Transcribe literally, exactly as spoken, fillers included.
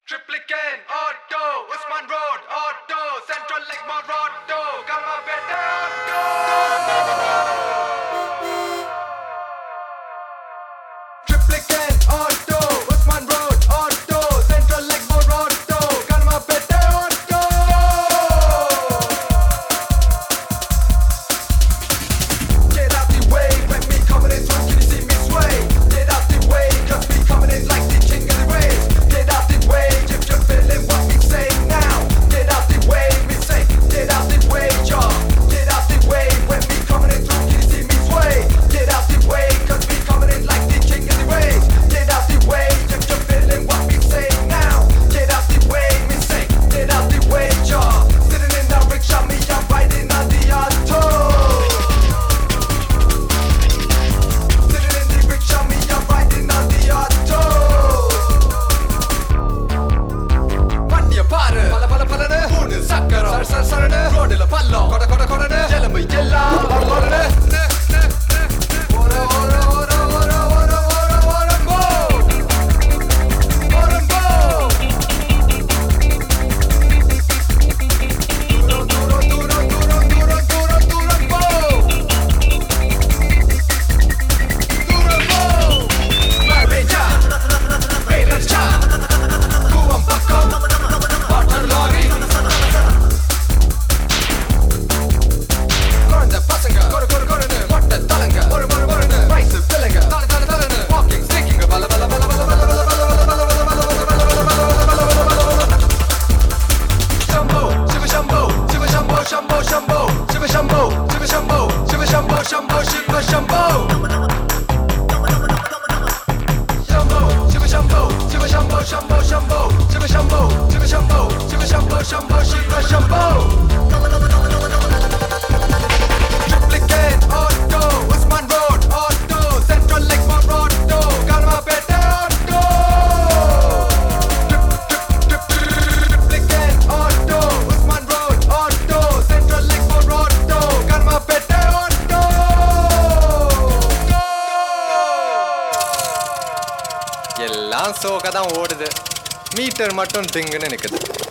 Triplicane, Auto, Usman Road, Auto, Central Legmore, Auto, Galmapete, Auto. Triplicane, Auto, Usman Road, Auto, Central Legmore, Auto, Galmapete, Auto. Get out the way, when me coming in, so can you see me sway? Get out the way, cause me coming in like the king of the race. Get out the way, if you're feeling what we say now. Get out the way, we say, get out the way, y'all. Get out the way, when me coming in through, can you see me sway? Get out the way, cause me coming in like the king of the race. Get out the way, if you're feeling what we say now. Get out the way, we say, get out the way, y'all. Sitting in the rickshaw, me, I'm riding on the auto. Sitting in the rickshaw, me, I'm riding on the auto. வண்டிய பாரு பல பல பலனு மூணு சக்கரம் சர சர சரனு ரோடுல பள்ளம் கொட கொட கொடனு எலும்பு எல்லாம் பரபரன்னு ஓர ஓர ஓர ஓர ஓர ஓர ஓரம்போ ஓரம்போ தூரம் தூரம் தூரம் தூரம் தூரம் தூரம் தூரம் போ தூரம் போ மரேஜா வேலச்சா கூவம் பக்கம் வாட்டர் லாரி குழந்தை பசங்க கொரு கொரு கொருன்னு மொட்டை தலைங்க ஒரு மொறு மொறுன்னு வயசு பிள்ளைங்க தலை தலை தலைன்னு வாக்கிங் ஸ்னீக்கிங் பல பல பல பல பல பல பல பல பல பல Shambho, Shiva Shambho, Shiva Shambho, Shambho Shambho, Shiva Shambho, Shiva Shambho, Shiva Shambho, Shambho Shiva Shambho. Shambho, Shiva Shambho, Shiva Shambho, Shambho Shambho, Shiva Shambho, Shiva Shambho, Shiva Shambho, Shambho Shiva Shambho. Triplicane, Auto, Usman Road, Auto, Central Legmore, Auto, Galmapete, Auto. Triplicane, Auto, Usman Road, Auto, Central Legmore, Auto, Galmapete, Auto. எல்லாம் சோக தான் ஓடுது metre மட்டும் திங்குன்னு நிக்குது